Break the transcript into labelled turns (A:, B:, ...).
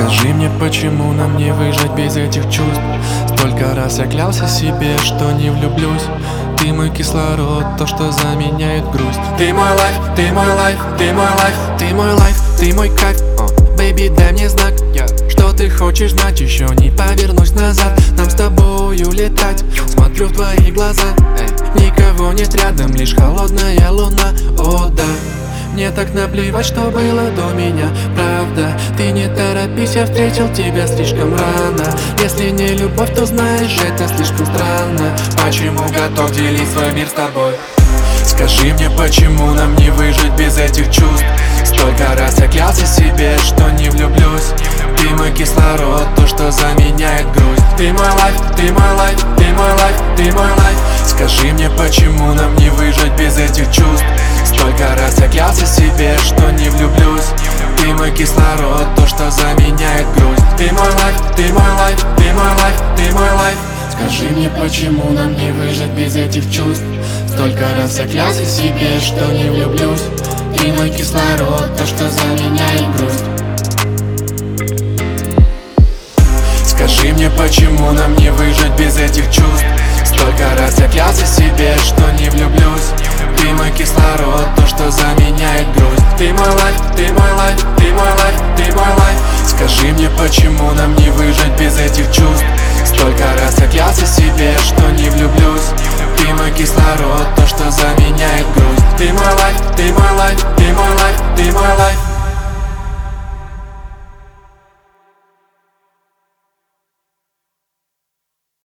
A: Скажи мне, почему нам не выжить без этих чувств? Столько раз я клялся себе, что не влюблюсь. Ты мой кислород, то, что заменяет грусть. Ты мой лайф, ты мой лайф, ты мой лайф, ты мой лайф, ты мой кайф. Бэйби, дай мне знак, что ты хочешь знать. Еще не повернусь назад, нам с тобою летать. Смотрю в твои глаза, никого нет рядом, лишь холодная луна. О да, мне так наплевать, что было до меня. Правда, ты не торопись, я встретил тебя слишком рано. Если не любовь, то знаешь, это слишком странно. Почему готов делить свой мир с тобой? Скажи мне, почему нам не выжить без этих чувств? Столько раз я клялся себе, что не влюблюсь. Ты мой кислород, то, что заменяет грусть. Ты мой лайф, ты мой лайф, ты мой лайф, ты мой лайф. Скажи мне, почему нам не выжить без этих чувств? Столько раз я клялся себе, что не влюблюсь. Ты мой кислород, то, что заменяет грусть. Ты мой лайф, ты мой лайф, ты мой лайф, ты мой лайф. Скажи мне, почему нам не выжить без этих чувств? Столько раз я клялся себе, что не влюблюсь. Ты мой кислород, то, что заменяет грусть. Скажи мне, почему нам не выжить без этих чувств? Столько раз я клялся себе, что не влюблюсь. Ты мой кислород, то, что заменяет грусть. Ты мой лайф, ты мой лайф, ты мой лайф, ты мой лайф. Скажи мне, почему нам не выжить без этих чувств? Столько раз я клялся себе, что не влюблюсь. Ты мой кислород, то, что заменяет грусть. Ты мой лайф, ты мой лайф, ты мой